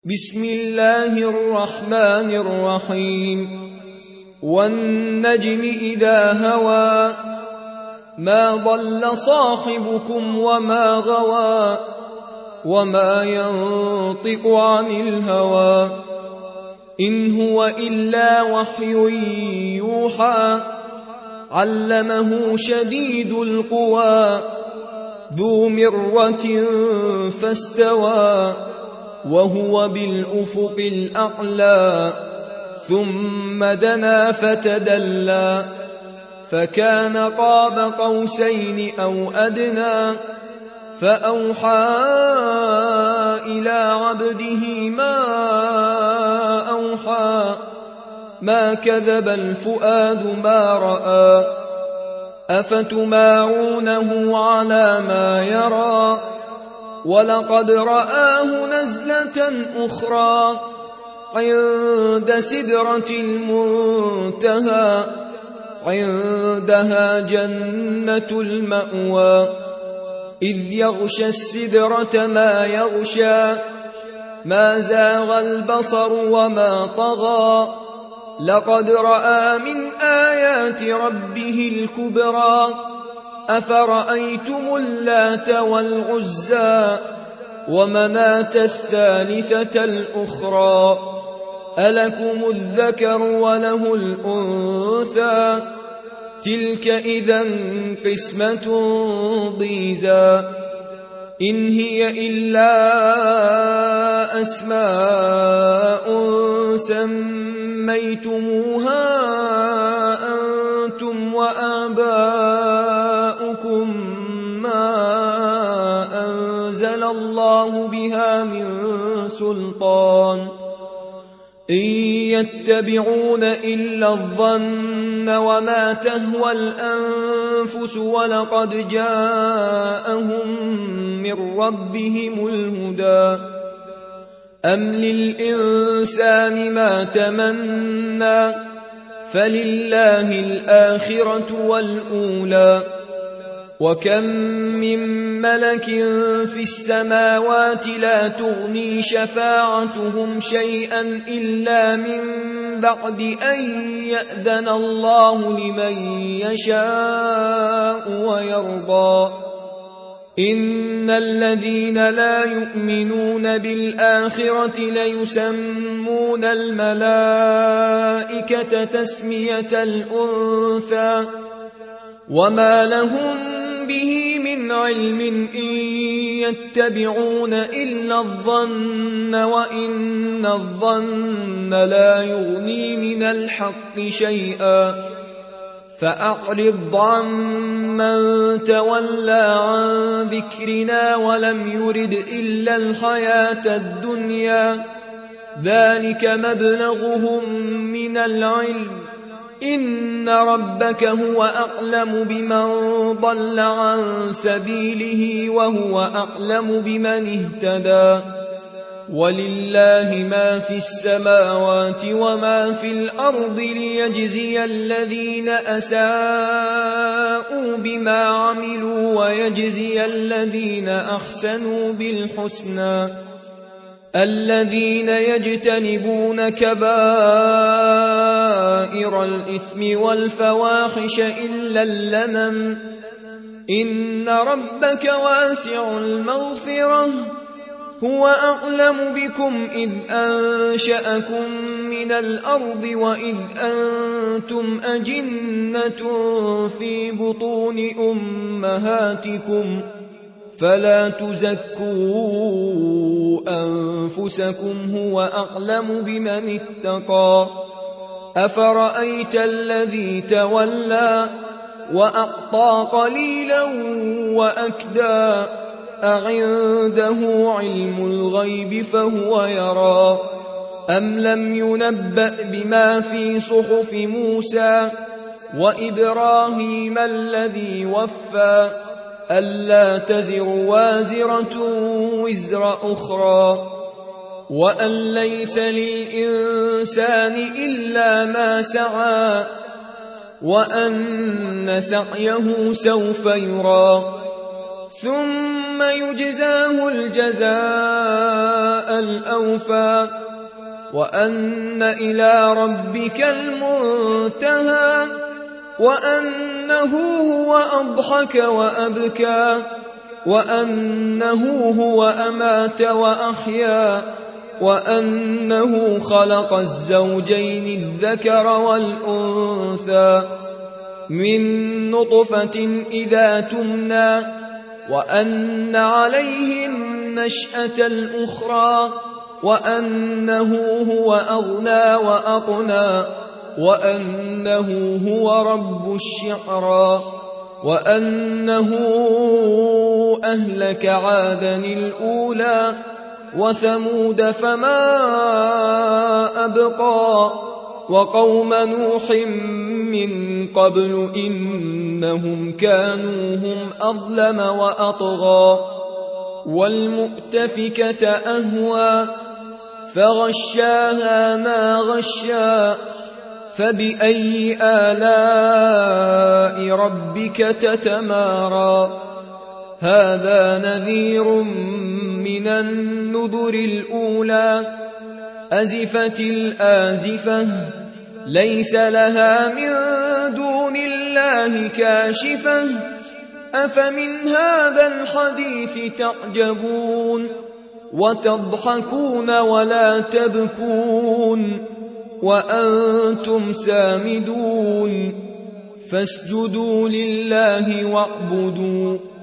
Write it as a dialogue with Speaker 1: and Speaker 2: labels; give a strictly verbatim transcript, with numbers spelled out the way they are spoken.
Speaker 1: بسم الله الرحمن الرحيم والنجم إذا هوى ما ضل صاحبكم وما غوى وما ينطق عن الهوى إن هو إلا وحي يوحى علمه شديد القوى ذو مرة فاستوى وهو بالأفق الأعلى ثم دنا فتدلى فكان قاب قوسين أو أدنى فأوحى إلى عبده ما أوحى ما كذب الفؤاد ما رأى أفتمارونه على ما يرى ولقد رآه نزلة أخرى عند سدرة المنتهى عندها جنة المأوى إذ يغشى السدرة ما يغشى ما زاغ البصر وما طغى لقد رأى من آيات ربه الكبرى أفرأيتم اللات والعزى ومناة الثالثة الأخرى ألكم الذكر وله الأنثى تلك إذا قسمة ضيزى إن هي إلا أسماء سميتموها أنتم وآباؤكم ما أنزل الله بها من سلطان إن يتبعون إلا الظن وما تهوى الأنفس ولقد جاءهم من ربهم الهدى أم للإنسان ما تمنى فلله الآخرة والأولى وكم من ملك في السماوات لا تغني شفاعتهم شيئا إلا من بعد أن يأذن الله لمن يشاء ويرضى إن الذين لا يؤمنون بالآخرة ليسمون الملائكة تسمية الأنثى وما لهم به من علم إن يتبعون إلا الظن وإن الظن لا يغني من الحق شيئا فأعرض عمن تولى عن ذكرنا ولم يرد إلا الحياة الدنيا ذلك مبلغهم من العلم إن ربك هو أعلم بمن ضل عن سبيله وهو أعلم بمن اهتدى ولله ما في السماوات وما في الأرض ليجزي الذين أساءوا بما عملوا ويجزي الذين أحسنوا بالحسنى الذين يجتنبون كبائر الإثم والفواحش إلا اللمم إن ربك واسع المغفرة هو أعلم بكم إذ أنشأكم من الأرض وإذ أنتم أجنة في بطون أمهاتكم فلا تزكوا أنفسكم هو أعلم بمن اتقى أفرأيت الذي تولى وأعطى قليلا وأكدى أعنده علم الغيب فهو يرى أم لم ينبأ بما في صحف موسى وإبراهيم الذي وفى ألا تزر وازرة وزر أخرى وأن ليس للإنسان إلا ما سعى وأن سعيه سوف يرى ثم ثم يجزاه الجزاء الأوفى وأن إلى ربك المنتهى وأنه هو أضحك وأبكى وأنه هو أمات وأحيا وأنه خلق الزوجين الذكر والأنثى من نطفة إذا تمنى وأن عليه النشأة الأخرى وأنه هو أغنى وأقنى وأنه هو رب الشعرى وأنه أهلك عادا الأولى وثمود فما أبقى وقوم نوح من قبل إنهم كانوا هم أظلم وأطغى والمؤتفكة أهوى فغشاها ما غشا فبأي آلاء ربك تتمارى هذا نذير من النذر الأولى أزفت الآزفة ليس لها من دون الله كاشفة أفمن هذا الحديث تعجبون وتضحكون ولا تبكون وأنتم سامدون فاسجدوا لله واعبدوا